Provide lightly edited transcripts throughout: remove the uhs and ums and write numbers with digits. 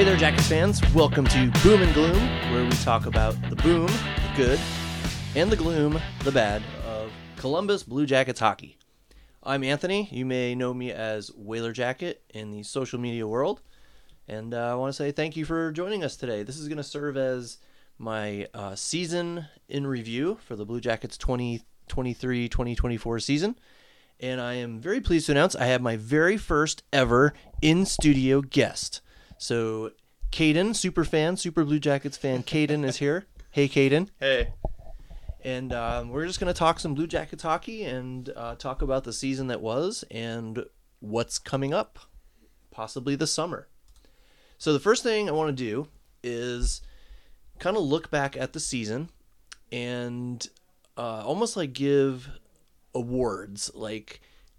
Hey there, Jackets fans. Welcome to Boom and Gloom, where we talk about the boom, the good, and the gloom, the bad, of Columbus Blue Jackets hockey. I'm Anthony. You may know me as Whaler Jacket in the social media world. And I want to say thank you for joining us today. This is going to serve as my season in review for the Blue Jackets 2023-2024 season. And I am very pleased to announce I have my very first ever in-studio guest. So, Caden, Super Blue Jackets fan, Caden is here. Hey, Caden. Hey. And we're just going to talk some Blue Jackets hockey and talk about the season that was and what's coming up, possibly this summer. So the first thing I want to do is kind of look back at the season and almost like give awards, like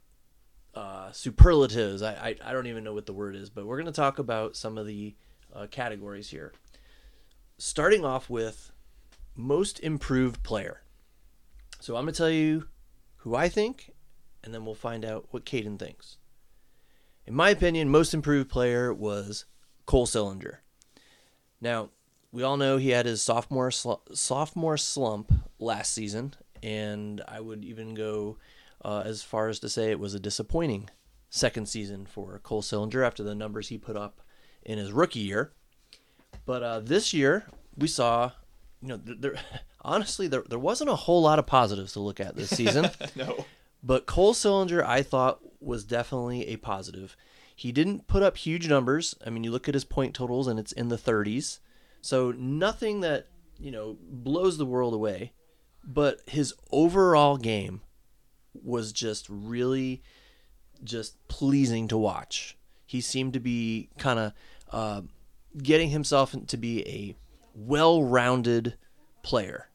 superlatives. I don't even know what the word is, but we're going to talk about some of the categories here. Starting off with most improved player. So I'm going to tell you who I think, and then we'll find out what Caden thinks. In my opinion, most improved player was Cole Sillinger. Now, we all know he had his sophomore slump last season, and I would even go as far as to say it was a disappointing second season for Cole Sillinger after the numbers he put up in his rookie year. But this year, we saw, honestly, there wasn't a whole lot of positives to look at this season. No. But Cole Sillinger, I thought, was definitely a positive. He didn't put up huge numbers. I mean, you look at his point totals, and it's in the 30s. So nothing that, blows the world away. But his overall game was just really just pleasing to watch. He seemed to be kind of getting himself to be a well-rounded player.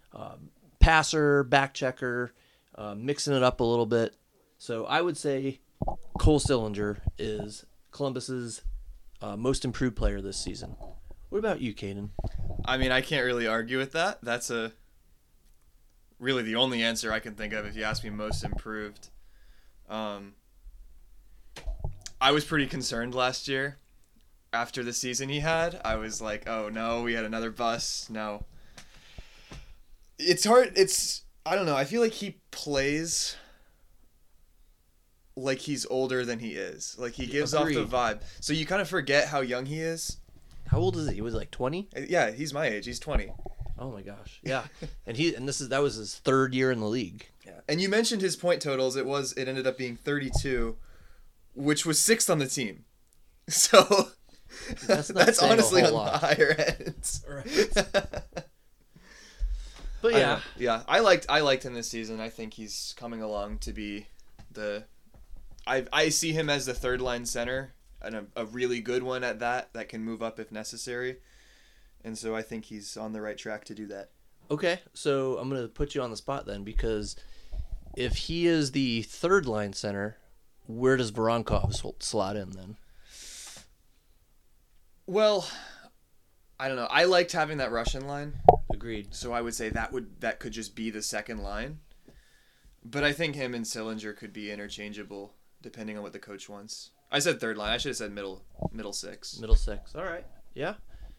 Passer, back checker, mixing it up a little bit. So I would say Cole Sillinger is Columbus's most improved player this season. What about you, Caden? I mean, I can't really argue with that. That's really the only answer I can think of if you ask me most improved. I was pretty concerned last year after the season he had. I was like, oh no, we had another bust. No. It's hard. I don't know. I feel like he plays like he's older than he is. Like he gives off the vibe. So you kind of forget how young he is. How old is he? He was like 20? Yeah, he's my age. He's 20. Oh my gosh. Yeah. That was his third year in the league. Yeah. And you mentioned his point totals. It ended up being 32, which was 6th on the team. So that's honestly on the higher end. Right. But yeah. I liked him this season. I think he's coming along to be I see him as the third line center and a really good one at that can move up if necessary. And so I think he's on the right track to do that. Okay, so I'm going to put you on the spot then, because if he is the third line center, where does Voronkov slot in then? Well, I don't know. I liked having that Russian line. Agreed. So I would say that could just be the second line. But I think him and Sillinger could be interchangeable depending on what the coach wants. I said third line. I should have said middle six. Middle six. All right. Yeah.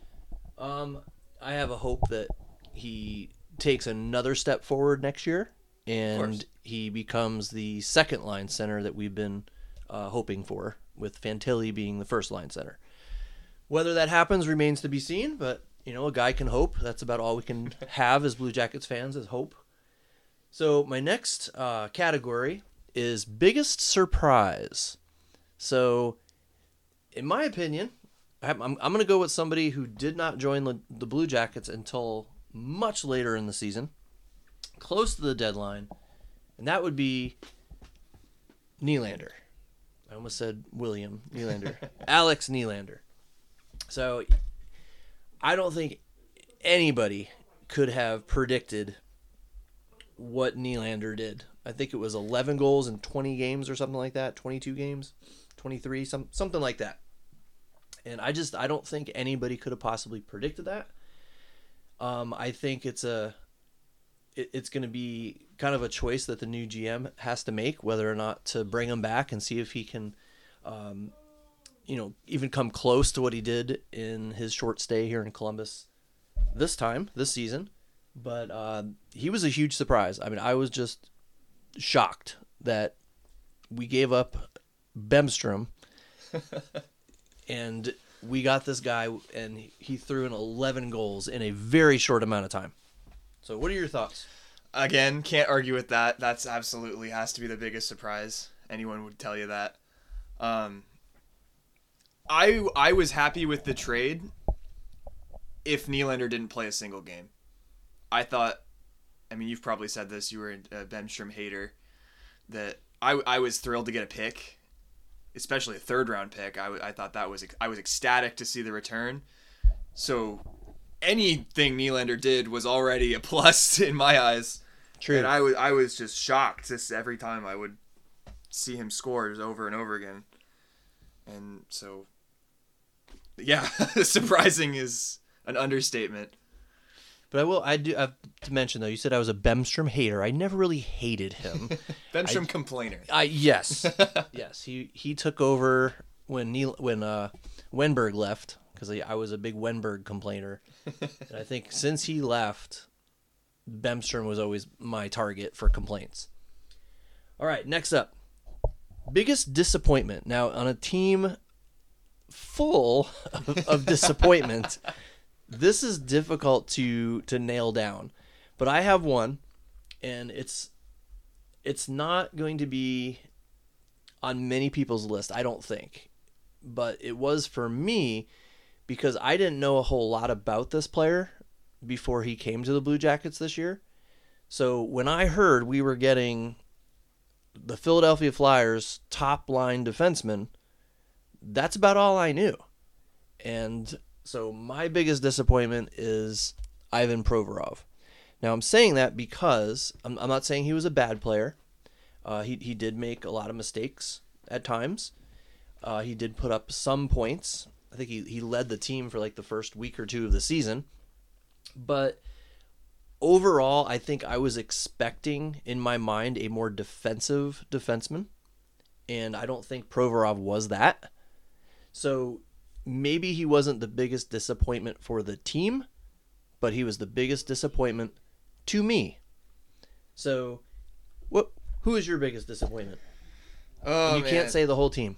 I have a hope that he takes another step forward next year and he becomes the second line center that we've been hoping for, with Fantilli being the first line center. Whether that happens remains to be seen, but a guy can hope. That's about all we can have as Blue Jackets fans, is hope. So my next category is biggest surprise. So, in my opinion, I'm going to go with somebody who did not join the Blue Jackets until much later in the season, close to the deadline, and that would be Nylander. I almost said William Nylander. Alex Nylander. So, I don't think anybody could have predicted what Nylander did. I think it was 11 goals in 20 games or something like that, 22 games, 23, something like that. And I don't think anybody could have possibly predicted that. I think it's going to be kind of a choice that the new GM has to make, whether or not to bring him back and see if he can even come close to what he did in his short stay here in Columbus this season. But he was a huge surprise. I mean, I was just shocked that we gave up Bemstrom and we got this guy, and he threw in 11 goals in a very short amount of time. So what are your thoughts? Again, can't argue with that. That's absolutely has to be the biggest surprise. Anyone would tell you that. I was happy with the trade if Nylander didn't play a single game. I thought, I mean, you've probably said this, you were a Bemstrom hater, that I was thrilled to get a pick, especially a third-round pick. I thought I was ecstatic to see the return. So anything Nylander did was already a plus in my eyes. True. And I was just shocked just every time I would see him score over and over again. And so, yeah, surprising is an understatement. But I do have to mention, though, you said I was a Bemstrom hater. I never really hated him. Bemstrom complainer. Yes. Yes. He took over when Wenberg left, because I was a big Wenberg complainer. And I think since he left, Bemstrom was always my target for complaints. All right, next up. Biggest disappointment. Now, on a team full of disappointment, this is difficult to nail down. But I have one, and it's not going to be on many people's list, I don't think. But it was for me because I didn't know a whole lot about this player before he came to the Blue Jackets this year. So when I heard we were getting the Philadelphia Flyers top line defenseman, that's about all I knew. And so my biggest disappointment is Ivan Provorov. Now I'm saying that because I'm not saying he was a bad player. He did make a lot of mistakes at times. He did put up some points. I think he led the team for like the first week or two of the season. But overall, I think I was expecting in my mind a more defensive defenseman. And I don't think Provorov was that. So maybe he wasn't the biggest disappointment for the team, but he was the biggest disappointment to me. So who is your biggest disappointment? Oh, you can't say the whole team.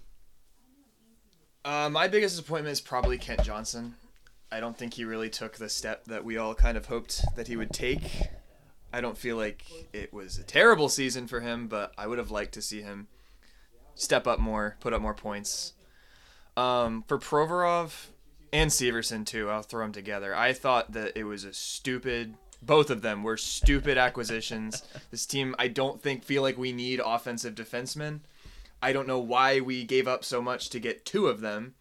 My biggest disappointment is probably Kent Johnson. I don't think he really took the step that we all kind of hoped that he would take. I don't feel like it was a terrible season for him, but I would have liked to see him step up more, put up more points. For Provorov and Severson too, I'll throw them together. I thought that it was both of them were stupid acquisitions. This team, I don't feel like we need offensive defensemen. I don't know why we gave up so much to get two of them.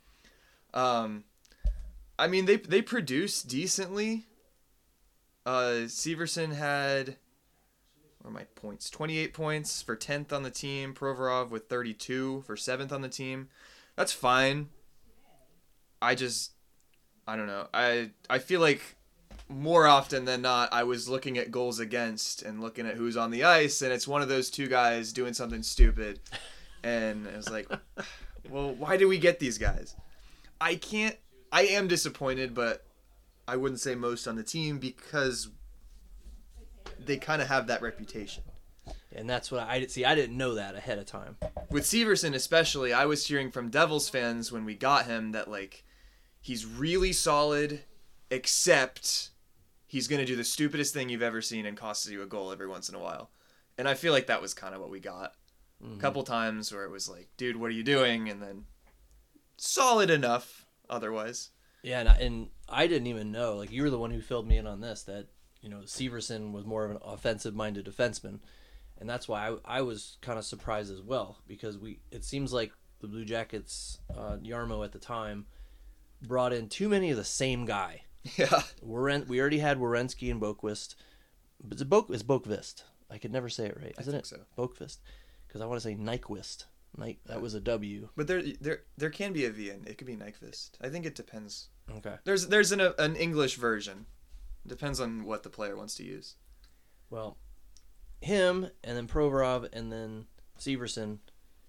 I mean, they produced decently. Severson had, what are my points? 28 points for 10th on the team. Provorov with 32 for 7th on the team. That's fine. I don't know. I feel like more often than not, I was looking at goals against and looking at who's on the ice, and it's one of those two guys doing something stupid. And I was like, well, why do we get these guys? I am disappointed, but I wouldn't say most on the team because they kind of have that reputation. And that's what I didn't know that ahead of time. With Severson especially, I was hearing from Devils fans when we got him that like he's really solid, except he's going to do the stupidest thing you've ever seen and costs you a goal every once in a while. And I feel like that was kind of what we got. A couple times where it was like, dude, what are you doing? And then solid enough otherwise. Yeah, and I didn't even know. Like, you were the one who filled me in on this, that, Severson was more of an offensive-minded defenseman. And that's why I was kind of surprised as well, because it seems like the Blue Jackets, Yarmo at the time, brought in too many of the same guy. Yeah. We already had Werenski and Boqvist. But it's Boqvist. I could never say it right, isn't it? So. Boqvist. Because I want to say Nyquist. That was a W. But there can be a V in. It could be Nyquist. I think it depends. Okay. There's an English version. It depends on what the player wants to use. Well, him and then Provorov and then Severson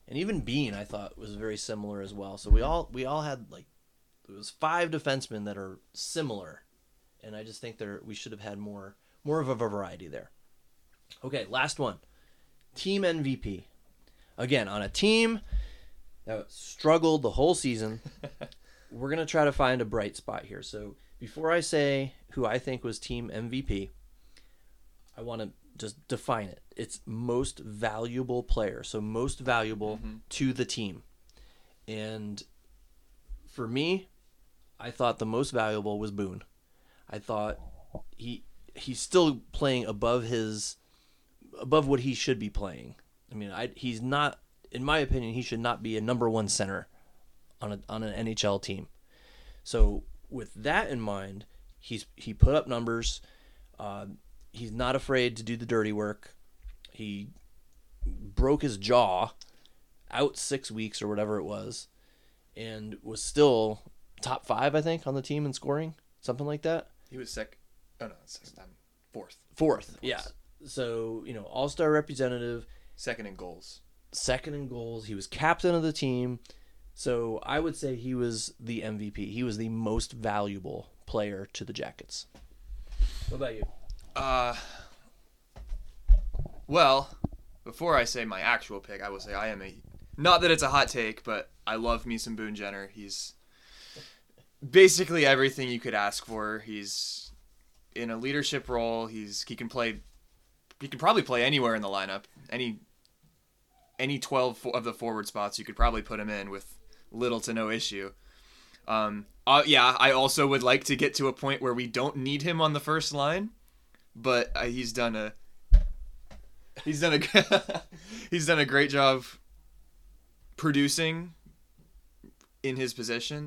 And even Bean, I thought, was very similar as well. So we all had like, it was 5 defensemen that are similar, and I just think we should have had more of a variety there. Okay, last one, team MVP. Again, on a team that struggled the whole season, we're gonna try to find a bright spot here. So before I say who I think was team MVP, I want to just define it. It's most valuable player, so most valuable to the team. And for me, I thought the most valuable was Boone. I thought he's still playing above what he should be playing. I mean, he's not, in my opinion, he should not be a number 1 center on an NHL team. So with that in mind, he put up numbers. He's not afraid to do the dirty work. He broke his jaw out 6 weeks or whatever it was, and was still top 5, I think, on the team in scoring, something like that. He was second. Oh no, fourth. Fourth, yeah. So all-star representative. Second in goals. He was captain of the team. So I would say he was the MVP. He was the most valuable player to the Jackets. What about you? Well, before I say my actual pick, I will say I am not that it's a hot take, but I love me some Boone Jenner. He's basically everything you could ask for. He's in a leadership role. He can probably play anywhere in the lineup. Any 12 of the forward spots you could probably put him in with little to no issue. I also would like to get to a point where we don't need him on the first line, but he's done a great job producing in his position.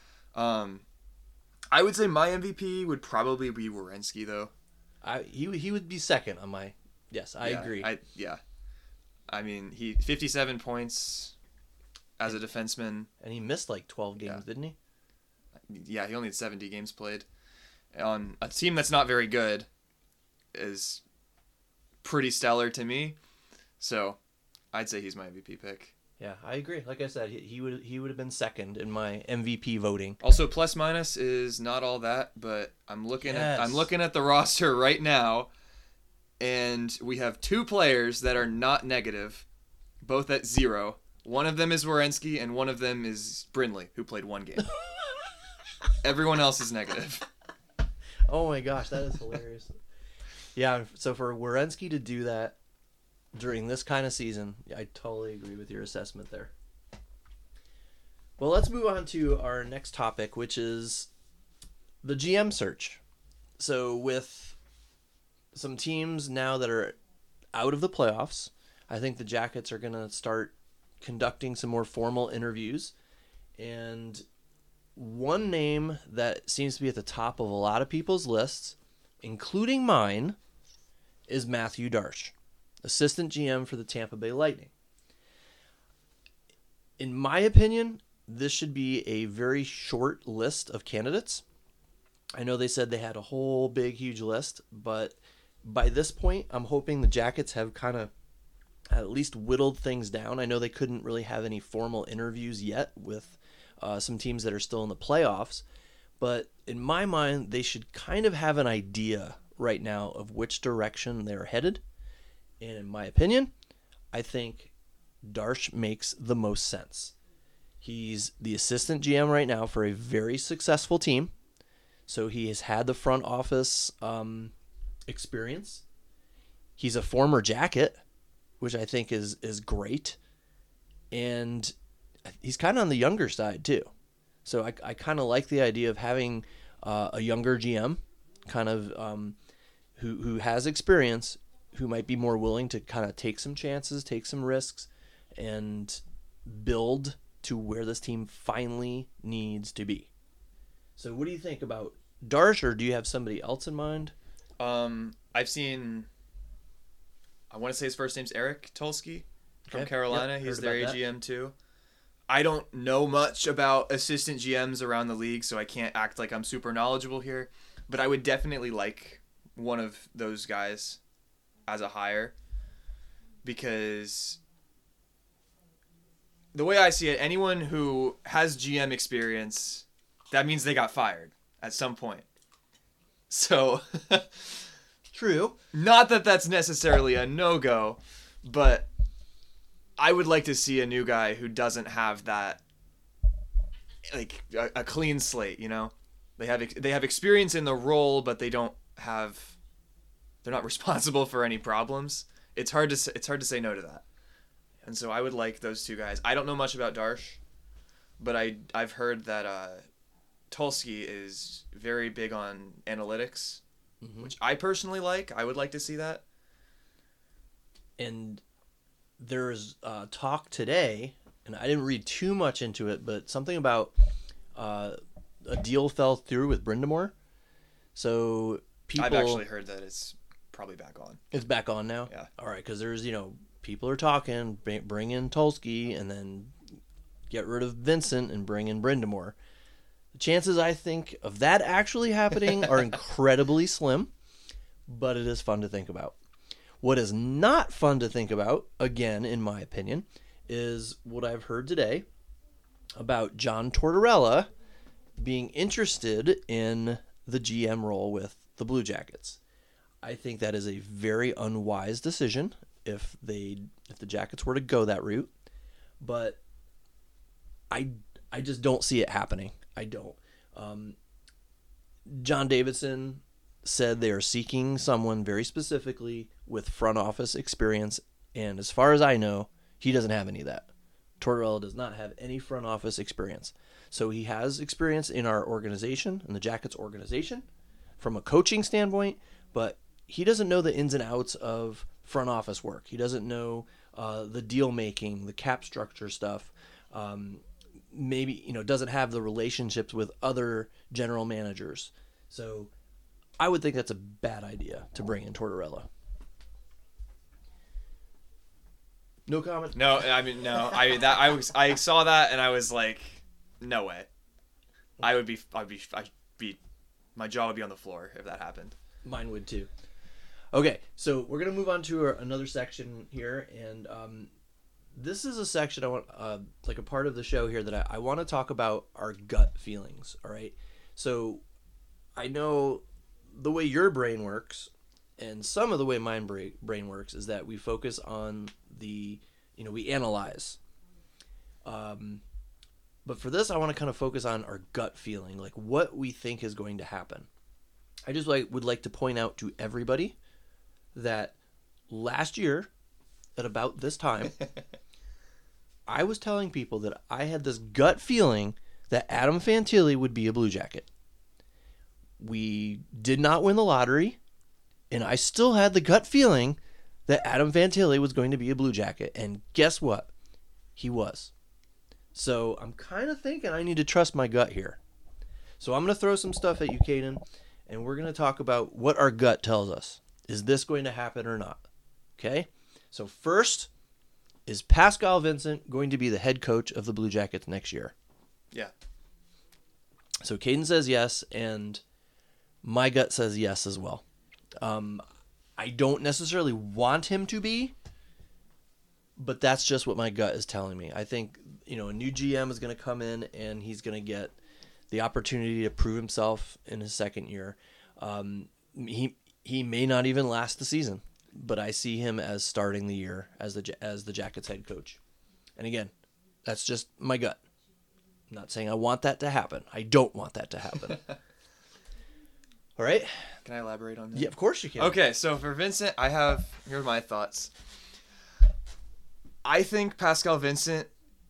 I would say my MVP would probably be Werenski, though. He would be second on my. Yes, I agree. I mean, he 57 points as a defenseman, and he missed like 12 games, didn't he? Yeah, he only had 70 games played on a team that's not very good. Is pretty stellar to me, so I'd say he's my MVP pick. Yeah, I agree. Like I said, he would have been second in my MVP voting. Also, plus minus is not all that, but I'm looking at the roster right now, and we have 2 players that are not negative, both at 0. One of them is Werenski, and one of them is Brindley, who played 1 game. Everyone else is negative. Oh my gosh, that is hilarious. Yeah, so for Werenski to do that during this kind of season, I totally agree with your assessment there. Well, let's move on to our next topic, which is the GM search. So with some teams now that are out of the playoffs, I think the Jackets are going to start conducting some more formal interviews. And one name that seems to be at the top of a lot of people's lists, including mine, is Matthew Darche, assistant GM for the Tampa Bay Lightning. In my opinion, this should be a very short list of candidates. I know they said they had a whole big, huge list, but by this point, I'm hoping the Jackets have kind of at least whittled things down. I know they couldn't really have any formal interviews yet with some teams that are still in the playoffs, but in my mind, they should kind of have an idea right now of which direction they're headed. And in my opinion, I think Darche makes the most sense. He's the assistant GM right now for a very successful team. So he has had the front office experience. He's a former Jacket, which I think is great. And he's kind of on the younger side too. So I kind of like the idea of having a younger GM, kind of who has experience, who might be more willing to kind of take some chances, take some risks, and build to where this team finally needs to be. So what do you think about Darche, or do you have somebody else in mind? I've seen, I want to say his first name's Eric Tulsky from Carolina. Yep, he's their AGM too. I don't know much about assistant GMs around the league, so I can't act like I'm super knowledgeable here, but I would definitely like one of those guys as a hire, because the way I see it, anyone who has GM experience, that means they got fired at some point. So, True. Not that that's necessarily a no-go, but I would like to see a new guy who doesn't have that, like, a clean slate, you know? They have experience in the role, but they're not responsible for any problems. It's hard to say no to that. And so I would like those two guys. I don't know much about Darsh, but I've heard that Tulsky is very big on analytics, which I personally like. I would like to see that. And there's talk today, and I didn't read too much into it, but something about a deal fell through with Brindamore. So I've actually heard that it's probably back on. It's back on now? Yeah. All right, because there's, people are talking, bring in Tulsky and then get rid of Vincent and bring in Brindamore. The chances, I think, of that actually happening are incredibly slim, but it is fun to think about. What is not fun to think about, again, in my opinion, is what I've heard today about John Tortorella being interested in the GM role with the Blue Jackets. I think that is a very unwise decision if the Jackets were to go that route, but I just don't see it happening. I don't. John Davidson said they are seeking someone very specifically with front office experience, and as far as I know, he doesn't have any of that. Tortorella does not have any front office experience. So he has experience in our organization, in the Jackets organization, from a coaching standpoint, but he doesn't know the ins and outs of front office work. He doesn't know the deal making, the cap structure stuff. Maybe, doesn't have the relationships with other general managers. So I would think that's a bad idea to bring in Tortorella. No comment? No, I mean, no. I saw that and I was like, no way. My jaw would be on the floor if that happened. Mine would too. Okay, so we're gonna move on to another section here, and this is a section I want, like a part of the show here that I want to talk about our gut feelings. All right, so I know the way your brain works, and some of the way my brain works is that we focus on we analyze. But for this, I want to kind of focus on our gut feeling, like what we think is going to happen. I just would like to point out to everybody that last year, at about this time, I was telling people that I had this gut feeling that Adam Fantilli would be a Blue Jacket. We did not win the lottery, and I still had the gut feeling that Adam Fantilli was going to be a Blue Jacket, and guess what? He was. So I'm kind of thinking I need to trust my gut here. So I'm going to throw some stuff at you, Caden, and we're going to talk about what our gut tells us. Is this going to happen or not? Okay? So first, is Pascal Vincent going to be the head coach of the Blue Jackets next year? Yeah. So Caden says yes, and my gut says yes as well. I don't necessarily want him to be, but that's just what my gut is telling me. I think, a new GM is going to come in and he's going to get the opportunity to prove himself in his second year. He may not even last the season, but I see him as starting the year as the Jackets head coach. And again, that's just my gut. I'm not saying I want that to happen. I don't want that to happen. All right. Can I elaborate on that? Yeah, of course you can. Okay, so for Vincent, here are my thoughts. I think Pascal Vincent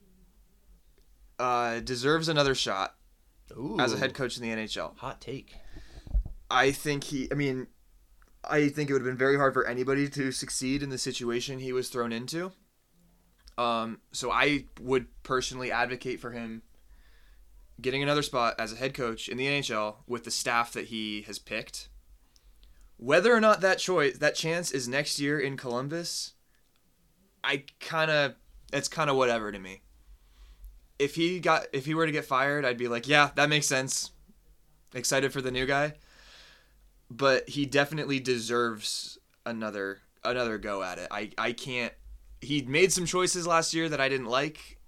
deserves another shot as a head coach in the NHL. Hot take. I think it would have been very hard for anybody to succeed in the situation he was thrown into. So I would personally advocate for him getting another spot as a head coach in the NHL with the staff that he has picked. Whether or not that chance is next year in Columbus, it's kind of whatever to me. If he were to get fired, I'd be like, yeah, that makes sense. Excited for the new guy. But he definitely deserves another go at it. I can't. He made some choices last year that I didn't like.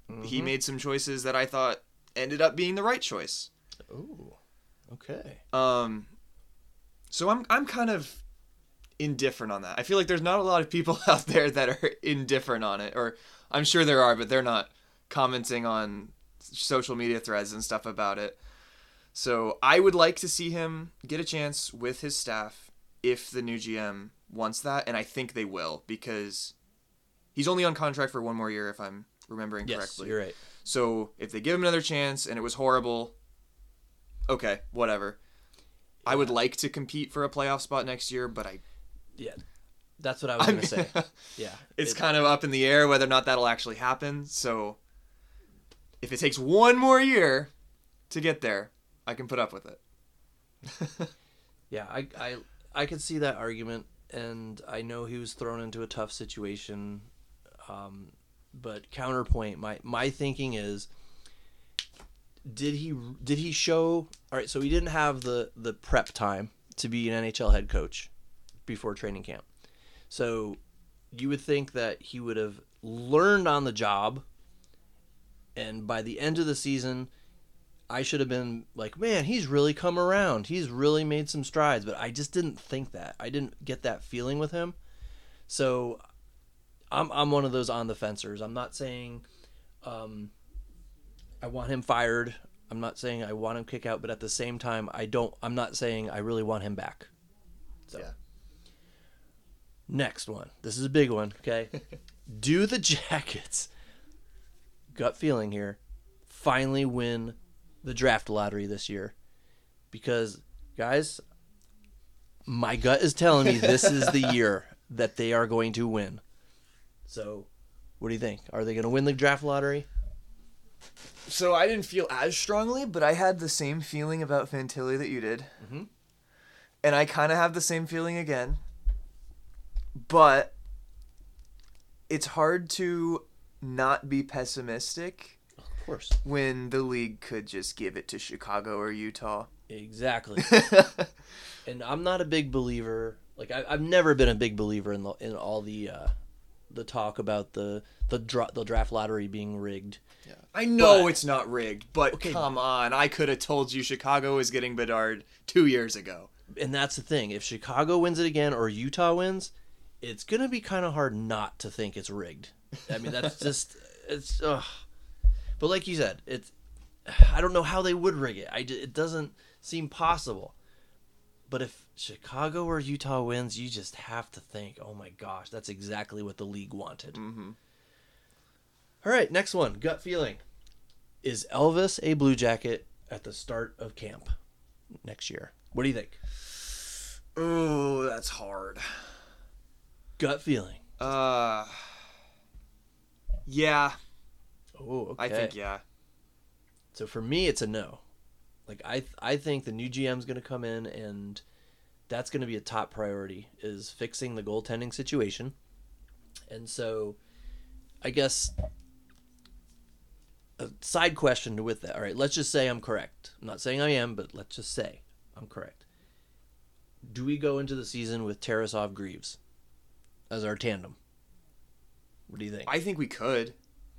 he made some choices that I thought ended up being the right choice. Ooh, okay. So I'm kind of indifferent on that. I feel like there's not a lot of people out there that are indifferent on it, or I'm sure there are, but they're not commenting on social media threads and stuff about it. So I would like to see him get a chance with his staff if the new GM wants that, and I think they will, because he's only on contract for one more year, if I'm remembering correctly. Yes, you're right. So if they give him another chance and it was horrible, okay, whatever. I would like to compete for a playoff spot next year, but Yeah, that's what I was going to say. Yeah. It's kind of up in the air whether or not that'll actually happen. So if it takes one more year to get there, I can put up with it. Yeah, I could see that argument, and I know he was thrown into a tough situation. But counterpoint, my thinking is, did he show? All right, so he didn't have the prep time to be an NHL head coach before training camp. So you would think that he would have learned on the job, and by the end of the season, I should have been like, man, he's really come around. He's really made some strides, but I just didn't think that. I didn't get that feeling with him. So I'm one of those on the fencers. I'm not saying I want him fired. I'm not saying I want him kicked out, but at the same time, I'm not saying I really want him back. So. Yeah. Next one. This is a big one, okay? Do the Jackets, gut feeling here, finally win the draft lottery this year? Because, guys, my gut is telling me this is the year that they are going to win. So, what do you think? Are they going to win the draft lottery? So I didn't feel as strongly, but I had the same feeling about Fantilli that you did. Mm-hmm. And I kind of have the same feeling again. But it's hard to not be pessimistic. Of course. When the league could just give it to Chicago or Utah. Exactly. And I'm not a big believer. Like I've never been a big believer in all the talk about the draft lottery being rigged. Yeah. I know it's not rigged, but okay, come on. I could have told you Chicago was getting Bedard 2 years ago. And that's the thing. If Chicago wins it again or Utah wins, it's going to be kind of hard not to think it's rigged. I mean, that's just... it's. But like you said, I don't know how they would rig it. It doesn't seem possible. But if Chicago or Utah wins, you just have to think, oh my gosh, that's exactly what the league wanted. Mm-hmm. All right, next one. Gut feeling. Is Elvis a Blue Jacket at the start of camp next year? What do you think? Oh, that's hard. Gut feeling. Yeah. Oh, okay. I think yeah. So for me, it's a no. Like I think the new GM is going to come in, and that's going to be a top priority, is fixing the goaltending situation. And so, I guess a side question with that. All right, let's just say I'm correct. I'm not saying I am, but let's just say I'm correct. Do we go into the season with Tarasov Greaves as our tandem? What do you think? I think we could.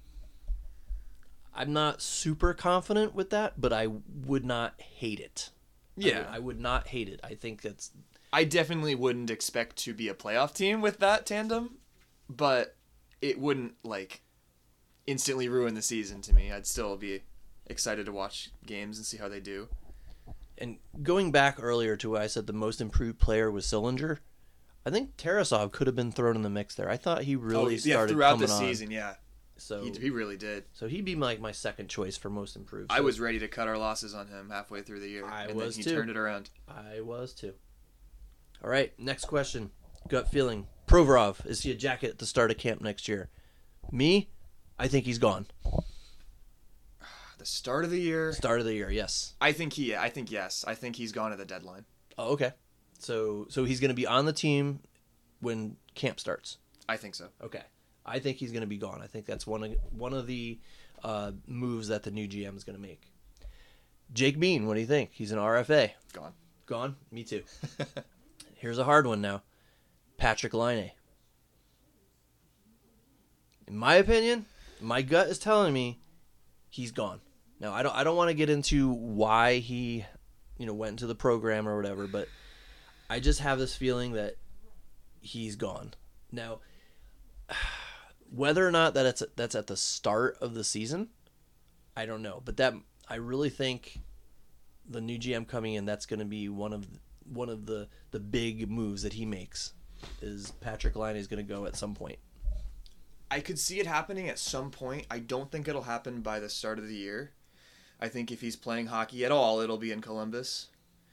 I'm not super confident with that, but I would not hate it. Yeah. I would not hate it. I think that's... I definitely wouldn't expect to be a playoff team with that tandem, but it wouldn't, like, instantly ruin the season to me. I'd still be excited to watch games and see how they do. And going back earlier to what I said the most improved player was Sillinger, I think Tarasov could have been thrown in the mix there. I thought he really started throughout coming the on. season, yeah. So he really did. So he'd be like my second choice for most improved. I was ready to cut our losses on him halfway through the year. And then he turned it around. I was too. All right, next question. Gut feeling. Provorov, is he a Jacket at the start of camp next year? Me, I think he's gone. The start of the year? Start of the year, yes. I think yes. I think he's gone at the deadline. Oh, okay. So he's going to be on the team when camp starts. I think so. Okay. I think he's going to be gone. I think that's one of the moves that the new GM is going to make. Jake Bean, what do you think? He's an RFA. Gone. Gone? Me too. Here's a hard one now. Patrick Laine. In my opinion, My gut is telling me he's gone. Now, I don't want to get into why he, went into the program or whatever, but I just have this feeling that he's gone. Now, whether or not that's at the start of the season, I don't know. But I really think the new GM coming in, that's going to be one of the big moves that he makes. Is Patrik Laine is going to go at some point. I could see it happening at some point. I don't think it'll happen by the start of the year. I think if he's playing hockey at all, it'll be in Columbus.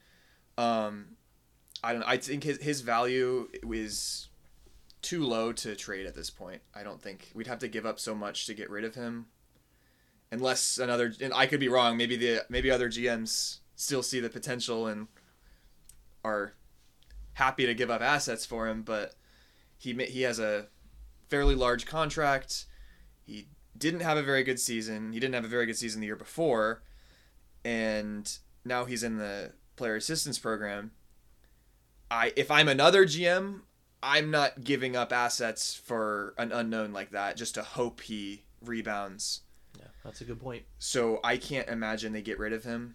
I think his value is too low to trade at this point. I don't think we'd have to give up so much to get rid of him. Unless and I could be wrong, maybe other GMs still see the potential and are happy to give up assets for him, but he has a fairly large contract. He didn't have a very good season. He didn't have a very good season the year before, and now he's in the player assistance program. If I'm another GM, I'm not giving up assets for an unknown like that just to hope he rebounds. Yeah, that's a good point. So I can't imagine they get rid of him.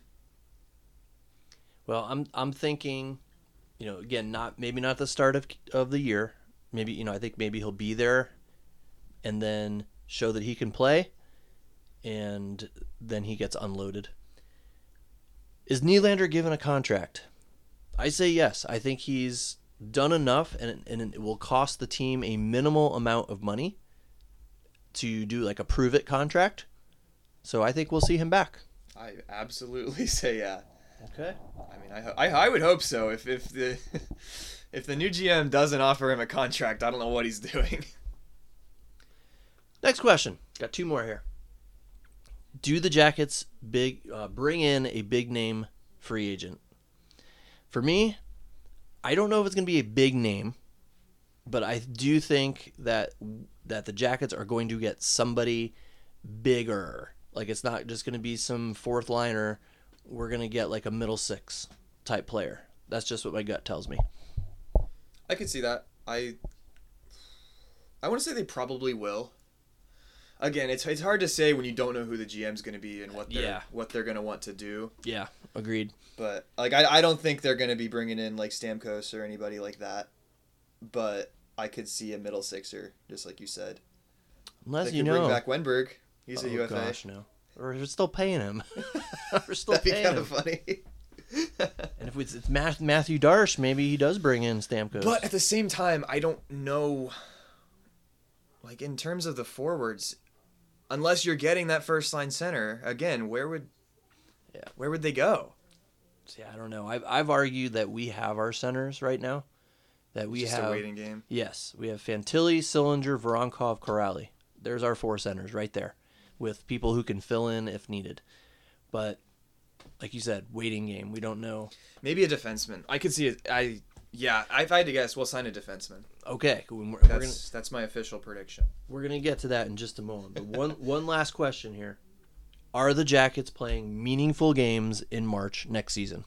Well, I'm thinking, again, maybe not the start of the year. Maybe, I think maybe he'll be there and then show that he can play, and then he gets unloaded. Is Nylander given a contract? I say yes. I think he's done enough, and it will cost the team a minimal amount of money to do like a prove-it contract. So I think we'll see him back. I absolutely say yeah. Okay. I mean, I would hope so. If the if the new GM doesn't offer him a contract, I don't know what he's doing. Next question. Got two more here. Do the Jackets bring in a big name free agent? For me, I don't know if it's going to be a big name, but I do think that the Jackets are going to get somebody bigger. Like, it's not just going to be some fourth liner. We're going to get like a middle six type player. That's just what my gut tells me. I could see that. I want to say they probably will. Again, it's hard to say when you don't know who the GM's going to be and what they're going to want to do. Yeah, agreed. But like I don't think they're going to be bringing in like Stamkos or anybody like that. But I could see a middle sixer, just like you said. Unless they could bring back Wenberg. He's a UFA. Oh gosh, no. We're still paying him. We're still That'd paying be kind him. of funny. And if it's Matthew Darsh, maybe he does bring in Stamkos. But at the same time, I don't know. Like in terms of the forwards, unless you're getting that first line center again, where would they go? See, I don't know. I've argued that we have our centers right now. That we Just have a waiting game. Yes, we have Fantilli, Sillinger, Voronkov, Corrali. There's our four centers right there, with people who can fill in if needed. But like you said, waiting game. We don't know. Maybe a defenseman. I could see it. If I had to guess, we'll sign a defenseman. Okay, That's my official prediction. We're gonna get to that in just a moment. But one last question here: are the Jackets playing meaningful games in March next season?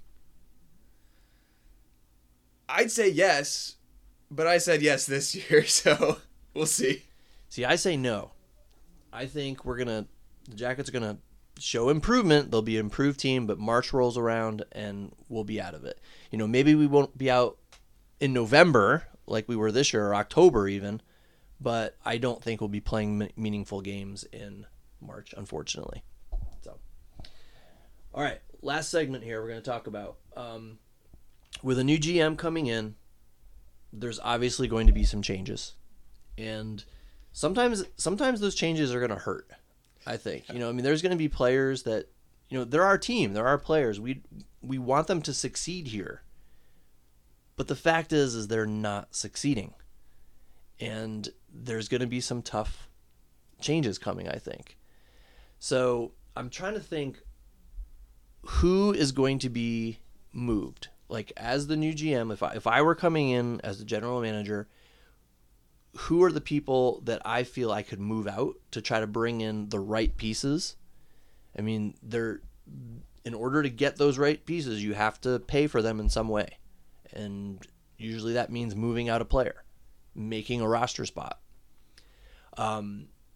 I'd say yes, but I said yes this year, so we'll see. See, I say no. I think the Jackets are gonna show improvement. They'll be an improved team, but March rolls around and we'll be out of it. Maybe we won't be out in November like we were this year, or October even, but I don't think we'll be playing meaningful games in March, unfortunately. So, all right, last segment here we're going to talk about. With a new GM coming in, there's obviously going to be some changes, and sometimes those changes are going to hurt. I think there's going to be players that they're our team, they're our players. We want them to succeed here, but the fact is they're not succeeding, and there's going to be some tough changes coming, I think. So I'm trying to think who is going to be moved. Like, as the new GM, if I were coming in as the general manager, who are the people that I feel I could move out to try to bring in the right pieces? I mean, in order to get those right pieces, you have to pay for them in some way. And usually that means moving out a player, making a roster spot.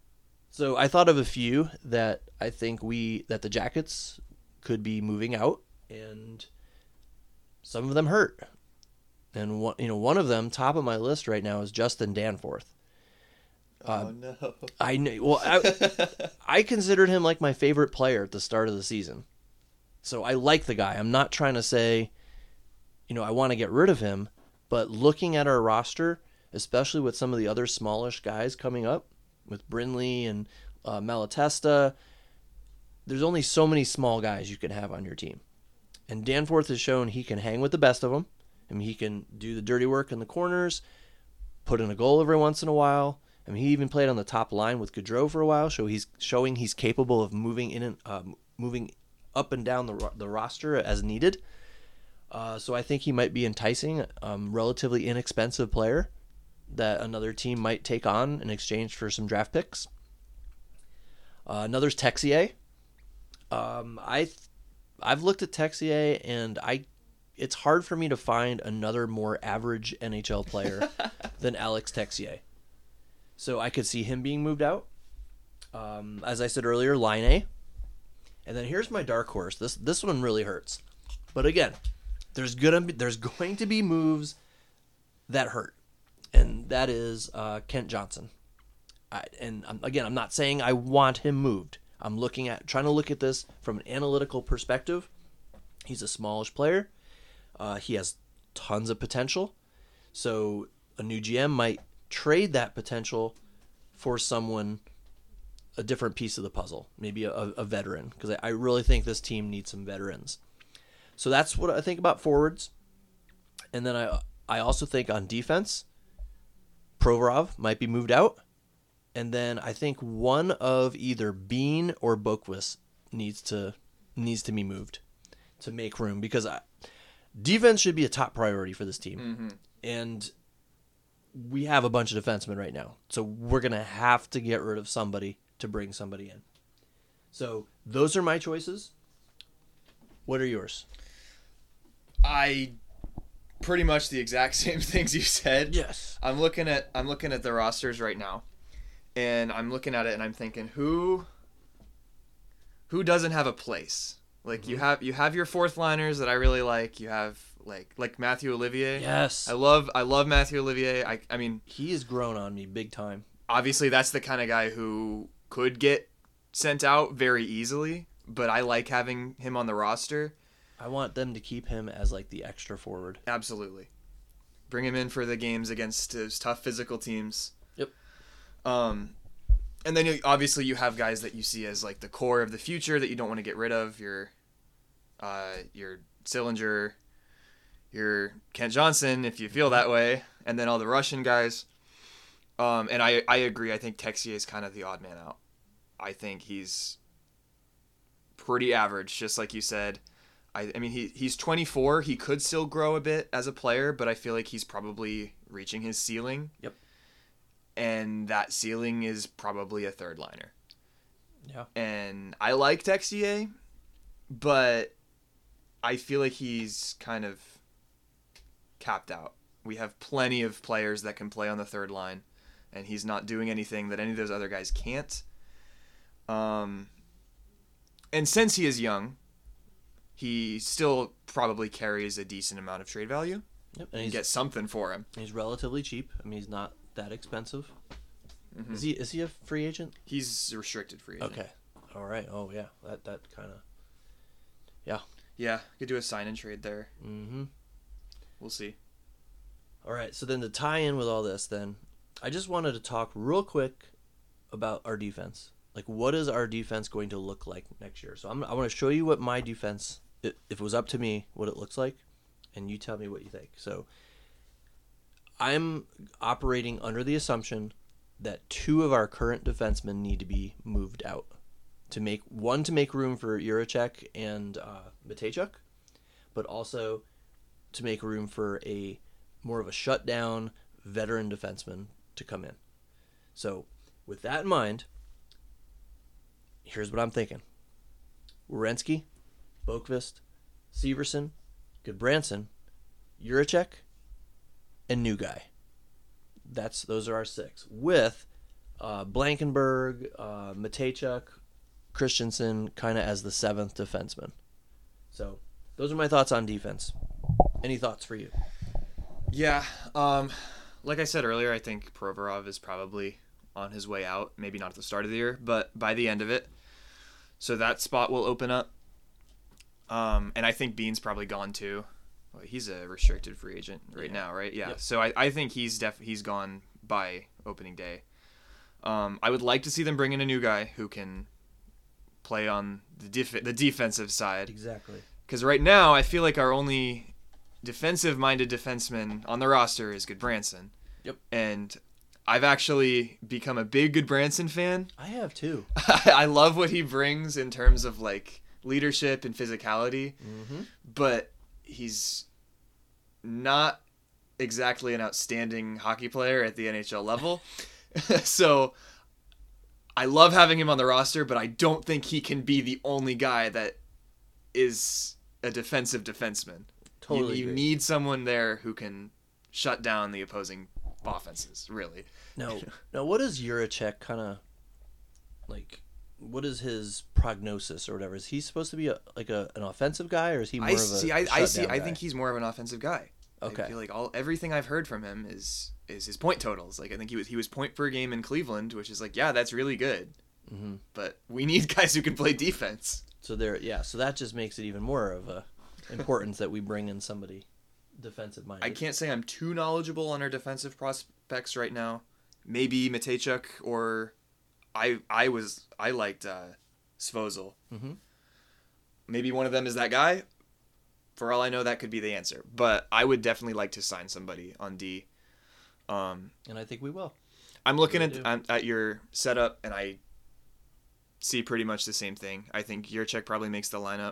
So I thought of a few that I think that the Jackets could be moving out, and some of them hurt. And one of them, top of my list right now, is Justin Danforth. Oh no! I know. Well, I considered him like my favorite player at the start of the season, so I like the guy. I'm not trying to say, I want to get rid of him, but looking at our roster, especially with some of the other smallish guys coming up, with Brindley and Malatesta, there's only so many small guys you can have on your team. And Danforth has shown he can hang with the best of them. I mean, he can do the dirty work in the corners, put in a goal every once in a while. I mean, he even played on the top line with Gaudreau for a while, so he's showing he's capable of moving in and moving up and down the roster as needed. So I think he might be enticing, relatively inexpensive player that another team might take on in exchange for some draft picks. Another's Texier. I've looked at Texier, and it's hard for me to find another more average NHL player than Alex Texier. So I could see him being moved out. As I said earlier, Line A. And then here's my dark horse. This one really hurts. But again, there's going to be moves that hurt. And that is Kent Johnson. I'm not saying I want him moved. I'm trying to look at this from an analytical perspective. He's a smallish player. He has tons of potential. So a new GM might trade that potential for a different piece of the puzzle, maybe a veteran, because I really think this team needs some veterans. So that's what I think about forwards. And then I also think on defense, Provorov might be moved out. And then I think one of either Bean or Boqvist needs to be moved to make room, because defense should be a top priority for this team. Mm-hmm. And we have a bunch of defensemen right now. So we're going to have to get rid of somebody to bring somebody in. So those are my choices. What are yours? I pretty much the exact same things you said. Yes. I'm looking at the rosters right now, and I'm looking at it and I'm thinking who doesn't have a place? Like, Mm-hmm. you have your fourth liners that I really like. You have like Matthew Olivier. Yes. I love Matthew Olivier. I mean, He has grown on me big time. obviously that's the kind of guy who could get sent out very easily, but I like having him on the roster. I want them to keep him as like the extra forward. Absolutely. Bring him in for the games against those tough physical teams. Yep. And then obviously you have guys that you see as like the core of the future that you don't want to get rid of. Your Sillinger, your Kent Johnson, if you feel that way, and then all the Russian guys. And I agree. I think Texier is kind of the odd man out. I think he's pretty average, just like you said. I mean, he's 24. He could still grow a bit as a player, but I feel like he's probably reaching his ceiling. Yep. And that ceiling is probably a third liner. Yeah. And I like Texier, but I feel like he's kind of capped out. We have plenty of players that can play on the third line, and he's not doing anything that any of those other guys can't. And since he is young, he still probably carries a decent amount of trade value. Yep. And And you get something for him. he's relatively cheap. I mean, he's not that expensive. Mm-hmm. Is he a free agent? He's a restricted free agent. Okay. All right. Oh yeah. That kind of. Yeah. Yeah, could do a sign and trade there. Mm-hmm. We'll see. All right. So then to tie in with all this, then I just wanted to talk real quick about our defense. Like, what is our defense going to look like next year? So I want to show you what my defense, if it was up to me, what it looks like, and you tell me what you think. So I'm operating under the assumption that 2 of our current defensemen need to be moved out to make room for Juracek and Matejchuk, but also to make room for a more of a shutdown veteran defenseman to come in. So with that in mind, here's what I'm thinking: Werenski, Boqvist, Severson, Goodbranson, Juracek, and new guy. Those are our 6, with Blankenberg, Matejchuk, Christensen kind of as the seventh defenseman. So those are my thoughts on defense. Any thoughts for you? Yeah. Like I said earlier, I think Provorov is probably on his way out. Maybe not at the start of the year, but by the end of it. So that spot will open up. And I think Bean's probably gone too. Well, he's a restricted free agent right now, right? Yeah. Yep. So I think he's gone by opening day. I would like to see them bring in a new guy who can play on the defensive side. Exactly. Because right now, I feel like our only defensive-minded defenseman on the roster is Goodbranson. Yep. And I've actually become a big Goodbranson fan. I have too. I love what he brings in terms of like leadership and physicality, but he's not exactly an outstanding hockey player at the NHL level. So I love having him on the roster, but I don't think he can be the only guy that is a defensive defenseman. Totally. You need someone there who can shut down the opposing offenses, really. Now, what does Juracek kind of like? What is his prognosis or whatever? Is he supposed to be an offensive guy, or is he more of a shutdown guy? I think he's more of an offensive guy. Okay. I feel like everything I've heard from him is his point totals. Like I think he was point per game in Cleveland, which is like, yeah, that's really good. Mm-hmm. But we need guys who can play defense. So so that just makes it even more of a importance that we bring in somebody defensive minded. I can't say I'm too knowledgeable on our defensive prospects right now. Maybe Matejchuk or I liked Svozil. Mm-hmm. Maybe one of them is that guy. For all I know, that could be the answer. But I would definitely like to sign somebody on D. And I think we will. I'm looking at your setup, and I see pretty much the same thing. I think Juracek probably makes the lineup.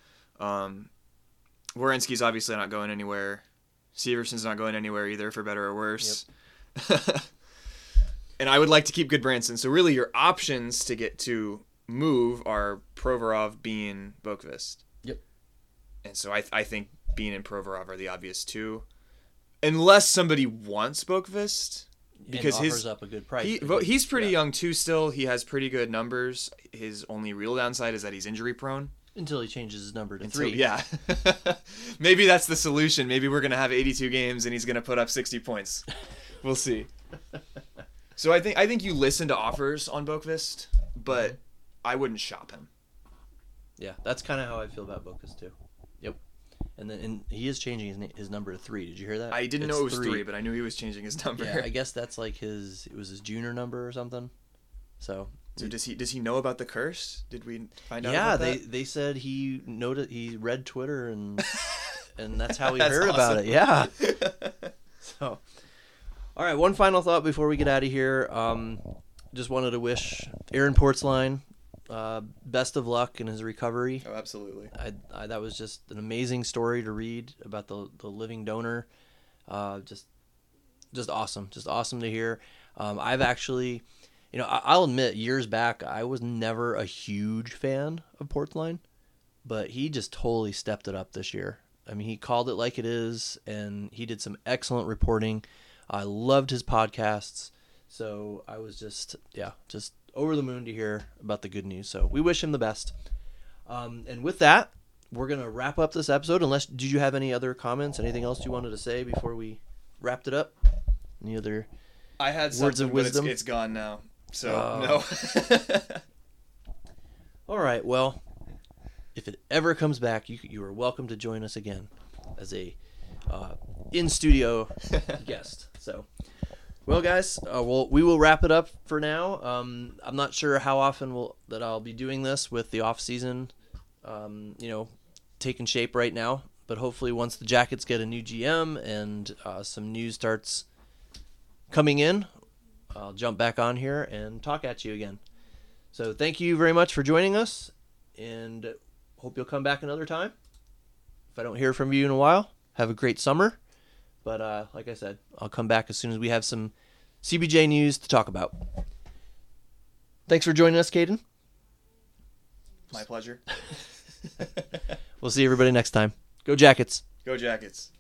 Werenski's obviously not going anywhere. Severson's not going anywhere either, for better or worse. Yep. And I would like to keep Goodbranson. So really your options to get to move are Provorov, Bean, Boqvist. Yep. And so I think Bean and Provorov are the obvious two. Unless somebody wants Boqvist. Because offers up a good price. He's pretty young too still. He has pretty good numbers. His only real downside is that he's injury prone. Until he changes his number to 3. Yeah. Maybe that's the solution. Maybe we're going to have 82 games and he's going to put up 60 points. We'll see. So I think you listen to offers on Boqvist, but I wouldn't shop him. Yeah, that's kind of how I feel about Boqvist too. Yep. And he is changing his number to 3. Did you hear that? I didn't know it was 3, but I knew he was changing his number. Yeah, I guess that's like it was his junior number or something. So does he know about the curse? Did we find out about that? Yeah, they said he read Twitter and that's how he heard about it. Yeah. So, all right, one final thought before we get out of here. Just wanted to wish Aaron Portzline best of luck in his recovery. Oh, absolutely. I that was just an amazing story to read about the living donor. Just awesome. Just awesome to hear. I've actually, I'll admit, years back, I was never a huge fan of Portzline, but he just totally stepped it up this year. I mean, he called it like it is, and he did some excellent reporting. I loved his podcasts, so I was just over the moon to hear about the good news. So we wish him the best. And with that, we're going to wrap up this episode. Did you have any other comments, anything else you wanted to say before we wrapped it up? Any other I had words of wisdom? But it's gone now. So, no. All right. Well, if it ever comes back, you are welcome to join us again as a in-studio guest. So, well, guys, we will wrap it up for now. I'm not sure how often that I'll be doing this with the off season, taking shape right now. But hopefully, once the Jackets get a new GM and some news starts coming in, I'll jump back on here and talk at you again. So, thank you very much for joining us, and hope you'll come back another time. If I don't hear from you in a while, have a great summer. But like I said, I'll come back as soon as we have some CBJ news to talk about. Thanks for joining us, Caden. My pleasure. We'll see everybody next time. Go Jackets. Go Jackets.